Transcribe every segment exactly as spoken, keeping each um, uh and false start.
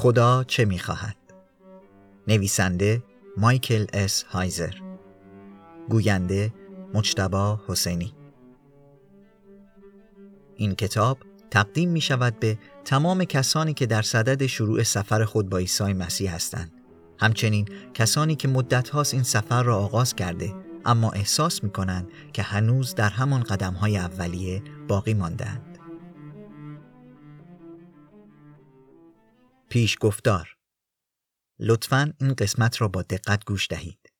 خدا چه می‌خواهد؟ نویسنده مایکل اس هایزر، گوینده مجتبی حسینی. این کتاب تقدیم می شود به تمام کسانی که در صدد شروع سفر خود با عیسی مسیح هستند. همچنین کسانی که مدت هاست این سفر را آغاز کرده اما احساس می کنند که هنوز در همان قدم های اولیه باقی ماندند. پیش گفتار. لطفاً این قسمت را با دقت گوش دهید.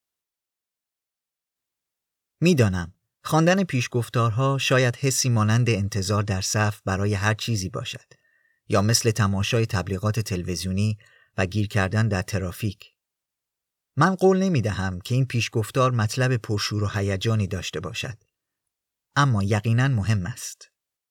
می دانم خواندن پیشگفتارها شاید حسی مانند انتظار در صف برای هر چیزی باشد، یا مثل تماشای تبلیغات تلویزیونی و گیر کردن در ترافیک. من قول نمی دهم که این پیشگفتار مطلب پرشور و هیجانی داشته باشد، اما یقیناً مهم است.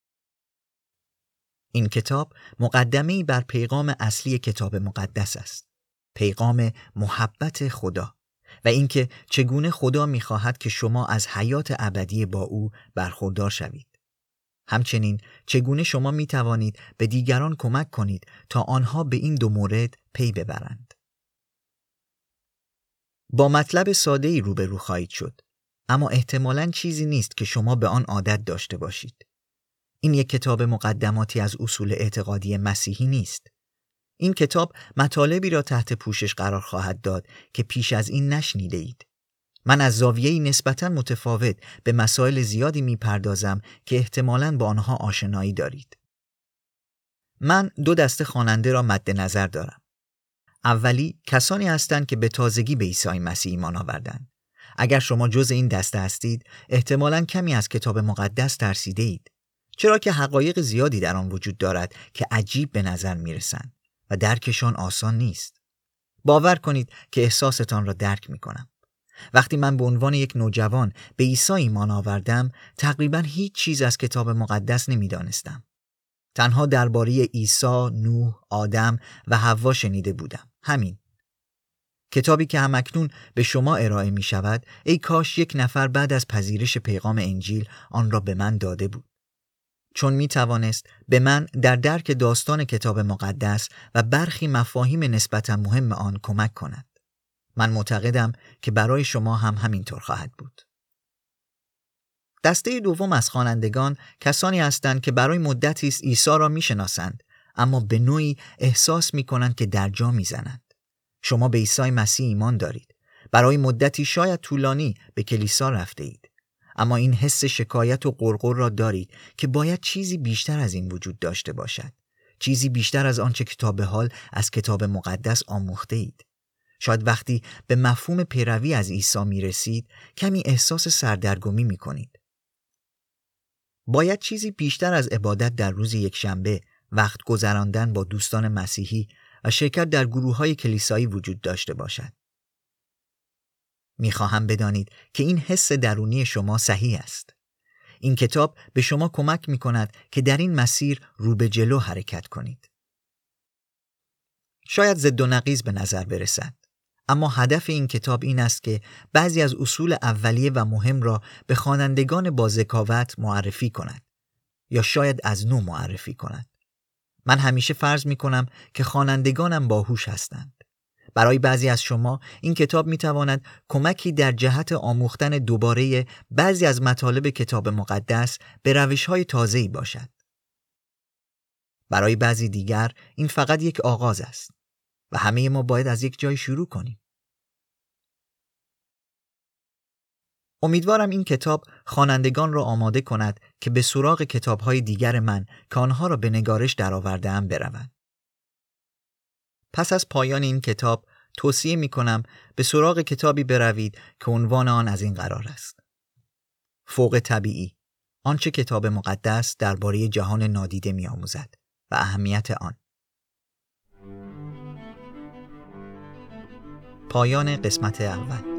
این کتاب مقدمه‌ای بر پیغام اصلی کتاب مقدس است، پیغام محبت خدا و اینکه چگونه خدا می‌خواهد که شما از حیات ابدی با او برخوردار شوید. همچنین چگونه شما می‌توانید به دیگران کمک کنید تا آنها به این دو مورد پی ببرند. با مطلب ساده‌ای روبرو خواهید شد، اما احتمالاً چیزی نیست که شما به آن عادت داشته باشید. این یک کتاب مقدماتی از اصول اعتقادی مسیحی نیست. این کتاب مطالبی را تحت پوشش قرار خواهد داد که پیش از این نشنیده اید. من از زاویه‌ای نسبتاً متفاوت به مسائل زیادی می‌پردازم که احتمالاً با آنها آشنایی دارید. من دو دسته خواننده را مد نظر دارم. اولی کسانی هستند که به تازگی به عیسی مسیح ایمان آوردند. اگر شما جز این دسته هستید، احتمالاً کمی از کتاب مقدس ترسیده اید، چرا که حقایق زیادی در آن وجود دارد که عجیب به نظر می‌رسند و درکشان آسان نیست. باور کنید که احساستان را درک می‌کنم. وقتی من به عنوان یک نوجوان به عیسی ایمان آوردم، تقریباً هیچ چیز از کتاب مقدس نمی‌دانستم. تنها درباره عیسی، نوح، آدم و حوا شنیده بودم. همین. کتابی که همکنون به شما ارائه می‌شود، ای کاش یک نفر بعد از پذیرش پیغام انجیل آن را به من داده بود. چون می توانست به من در درک داستان کتاب مقدس و برخی مفاهیم نسبتا مهم آن کمک کند. من معتقدم که برای شما هم همینطور خواهد بود. دسته دوم از خوانندگان کسانی هستند که برای مدتی است عیسی را می شناسند، اما به نوعی احساس می کنند که در جا می زنند. شما به عیسی مسیح ایمان دارید. برای مدتی شاید طولانی به کلیسا رفته اید. اما این حس شکایت و غرغر را دارید که باید چیزی بیشتر از این وجود داشته باشد. چیزی بیشتر از آنچه که به حال از کتاب مقدس آموخته اید. شاید وقتی به مفهوم پیروی از عیسی می رسید، کمی احساس سردرگمی می کنید. باید چیزی بیشتر از عبادت در روز یکشنبه، وقت گذراندن با دوستان مسیحی و شرکت در گروه‌های کلیسایی وجود داشته باشد. میخواهم بدانید که این حس درونی شما صحیح است. این کتاب به شما کمک میکند که در این مسیر رو به جلو حرکت کنید. شاید ضد و نقیض به نظر برسد، اما هدف این کتاب این است که بعضی از اصول اولیه و مهم را به خوانندگان با ذکاوت معرفی کند، یا شاید از نو معرفی کند. من همیشه فرض میکنم که خوانندگانم باهوش هستند. برای بعضی از شما این کتاب میتواند کمکی در جهت آموختن دوباره بعضی از مطالب کتاب مقدس به روش‌های تازه‌ای باشد. برای بعضی دیگر این فقط یک آغاز است و همه ما باید از یک جای شروع کنیم. امیدوارم این کتاب خوانندگان را آماده کند که به سراغ کتاب‌های دیگر من که آنها را به نگارش درآورده‌ام بروند. پس از پایان این کتاب توصیه می کنم به سراغ کتابی بروید که عنوان آن از این قرار است: فوق طبیعی، آنچه کتاب مقدس درباره جهان نادیده می آموزد و اهمیت آن. پایان قسمت اول.